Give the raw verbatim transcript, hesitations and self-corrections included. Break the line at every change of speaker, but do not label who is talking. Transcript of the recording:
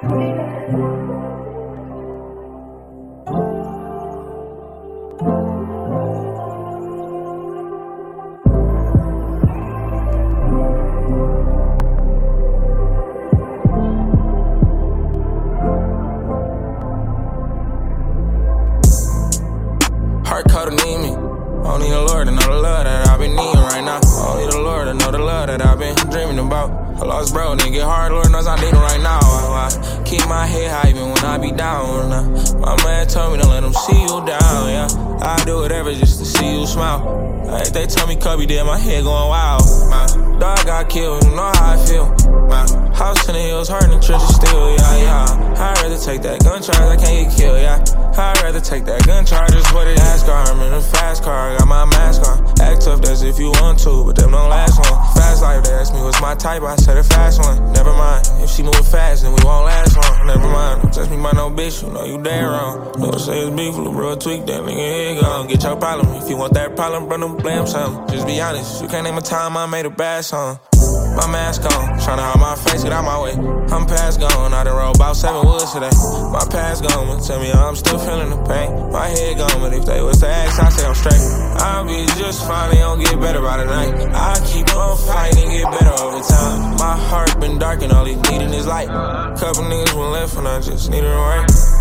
Heart cold to need me. Only the Lord to know the love that I've been needing right now. Only the Lord to know the love that I've been dreaming about. I lost bro, and it get hard, Lord knows I need him right now. I, I keep my head high even when I be down. Uh, my man told me don't let him see you down, yeah. I do whatever just to see you smile. Like they told me Kobe did, my head going wild. My dog got killed, you know how I feel. My house in the hills, hurting the trenches still, yeah, yeah. I'd rather take that gun charge, I can't get killed, yeah. I'd rather take that gun charge, just what it ask car. I'm in a fast car, got my mask on. Act tough, that's if you want to, but them don't last long. Fast life, they ask me what's my type, I said a fast one. Never mind, if she moving fast, then we won't last long. Never mind, don't touch me by no bitch, you know you dead wrong. Don't say it's beef, little bro, tweak that nigga head gone. Get your problem, if you want that problem, bro, don't blame something. Just be honest, you can't name a time I made a bad song. My mask on, tryna hide my face, get out my way. I'm past gone, I done rolled about seven woods today. My past gone, but tell me I'm still feeling the pain. My head gone, but if they was to ask, I say I'm straight. I'll be just fine, they don't get better by the night. I keep on fighting, get better over time. My heart been dark and all he needing is light. Couple niggas went left and I just needed a right.